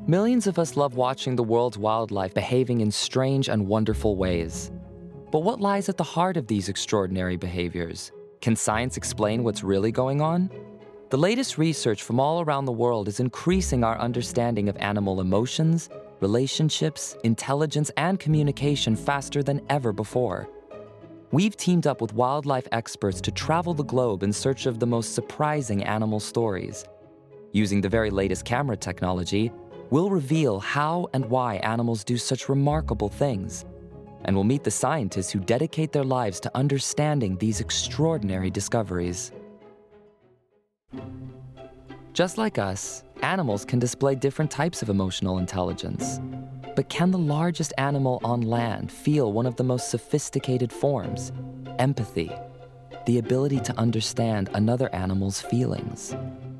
Millions of us love watching the world's wildlife behaving in strange and wonderful ways. But what lies at the heart of these extraordinary behaviors? Can science explain what's really going on? The latest research from all around the world is increasing our understanding of animal emotions, relationships, intelligence, and communication faster than ever before. We've teamed up with wildlife experts to travel the globe in search of the most surprising animal stories. Using the very latest camera technology, we'll reveal how and why animals do such remarkable things. And we'll meet the scientists who dedicate their lives to understanding these extraordinary discoveries. Just like us, animals can display different types of emotional intelligence. But can the largest animal on land feel one of the most sophisticated forms, empathy, the ability to understand another animal's feelings?